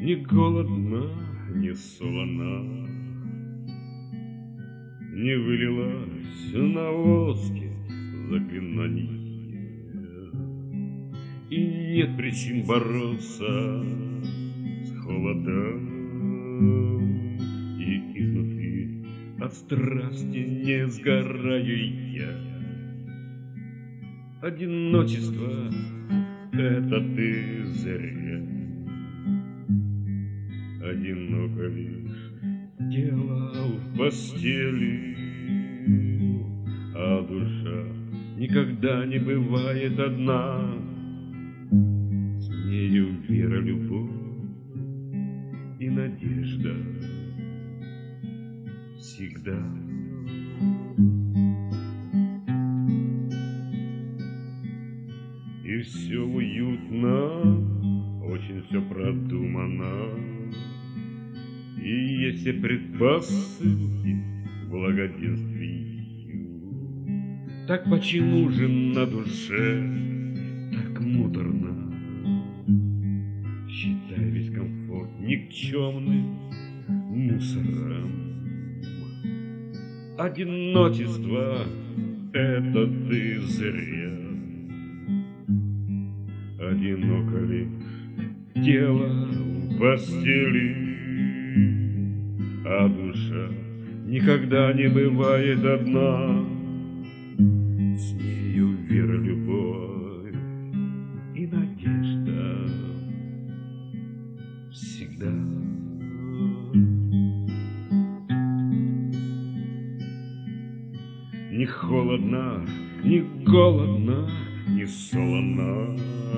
не голодна, не солона, не вылилась на воске заклинание, и нет причин бороться с холодом, и изнутри от страсти не сгораю я. Одиночество — это ты зря. Одиноко лишь тело в постели, а душа никогда не бывает одна. С нею вера, любовь и надежда всегда. И все уютно, очень все продумано, и есть все предпосылки к благоденствию. Так почему же на душе так муторно? Считай весь комфорт никчемным мусором. Одиночество — это ты зря. Одиноко лишь тело в постели, а душа никогда не бывает одна. С нею вера, любовь и надежда всегда. Не холодно, не голодно, не солоно,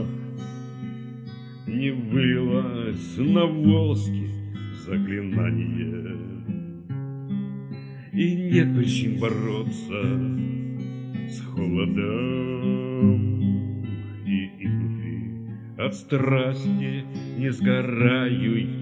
не вылилось на воске заклинание, и нет причин бороться с холодом, и изнутри от страсти не сгораю